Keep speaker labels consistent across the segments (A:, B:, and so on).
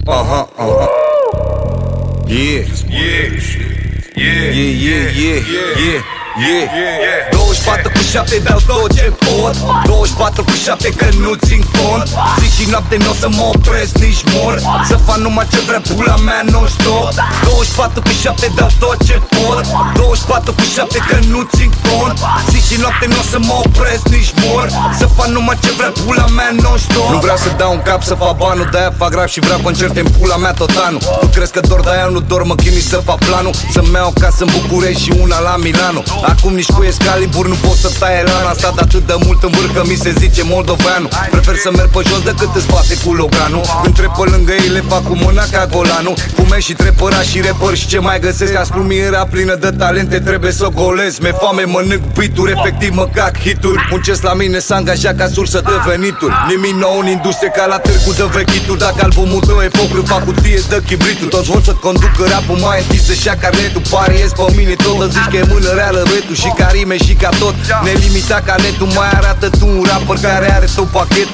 A: Yeah. 24/7 dau tot ce pot, 24/7 că nu țin cont. Zi și noapte n-o să mă opresc, nici mor. Să fac numai ce vrea pula mea non-stop. 24/7 dau tot ce pot, 24/7 că nu țin cont. Zi și noapte n-o să mă opresc, nici mor. Să fac numai ce vrea pula mea non-stop. Nu vreau să dau un cap să fac banul, de-aia fac rap și vreau concerte în pula mea tot anul. Tu crezi că doar de-aia nu dorm, mă chinui să fac planul. Să-mi iau o casă în București și una la Milano. Acum nici cu Excalibur nu pot să taie lana. Am stat atât de mult în vârf că mi se zice moldoveanu. Prefer să merg pe jos decât în spate cu Loganul. Când trec pe lângă ei le fac cu mâna ca Golanu. Fumez și trepăra și rapper și ce mai găsesc. Asculmi era plină de talente, trebuie să o golesc. Mi-e foame, mănânc beat-uri, efectiv mă cac hituri. Muncesc la mine, s-a angajat ca sursă de venituri. Nimic nou în industrie ca la târgu de vechituri. Dacă albumul tău e foc, îl fac cutie de chibritul. Toți vor să conducă rapul mai întâi să-și ia carnetul. Pariez pe mine tot, îmi zici că e mână reală retul. Și ca rime și ca tot, nelimitat ca netul. Mai arată tu un rapper care are tot pachet.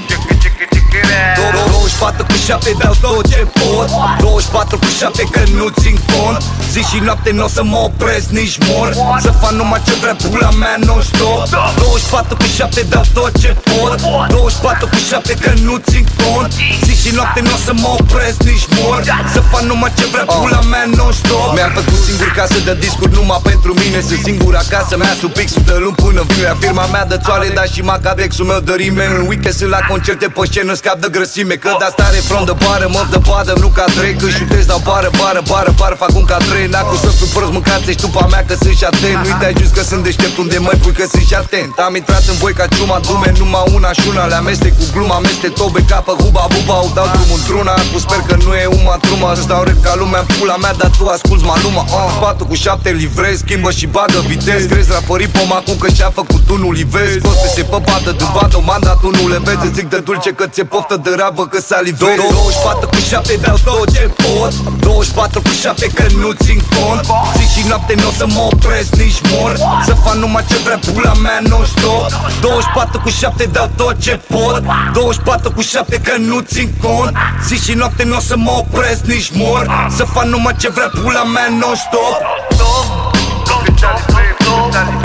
A: 24/7 dau tot ce pot, 24/7 că nu țin cont. Zi și noapte n-o să mă opresc, nici mor. Să fac numai ce vrea pula mea non-stop. 24/7 dau tot ce pot, 24/7 că nu țin cont. Zi și noapte n-o să mă opresc, nici mor. Să fac numai ce vrea pula mea non-stop. Mi-am făcut singur casă de discuri numai pentru mine. Sunt singur acasă mea sub pixul de luni până vinerea. Firma mea de țoale, dar și macadexul meu de rime. În weekend sunt la concerte pe scenă, scap de grăsime. Că de asta refron de bară, mă de badă, nu ca Drake. Că șutez la bară, fac un ca trei. N-acu să fiu prost, mâncați ești tupa mea că sunt și atent. Nu-i te ajuns că sunt deștept unde mă pui că sunt și atent. Am intrat în voi ca ciuma, dume, numai una și una. Le amestec cu gluma, amestec tobe, capă, huba, buba. O dau drumul într-una, cu sper că nu e uma truma. Să stau rep ca lumea, pula mea, dar tu asculți maluma. 4/7 livrez, schimbă și bagă vitez. Crezi rapării pom acum că și-a făcut unul livez. Coste se păpată, dâmbadă, mandatul nu le vezi. Zic de dulce că ți-e poftă de rabă că salivezi. 24/7 dau tot ce pot, 24/7 că nu țin cont. Zi și noapte n-o să mă opresc, nici mor. Să fac numai ce vrea pula mea non-stop. 24/7 dau tot ce pot, 24/7 că nu țin cont. Zi și noapte n-o să mă opresc, nici mor. Să fac numai ce vrea pula mea non-stop.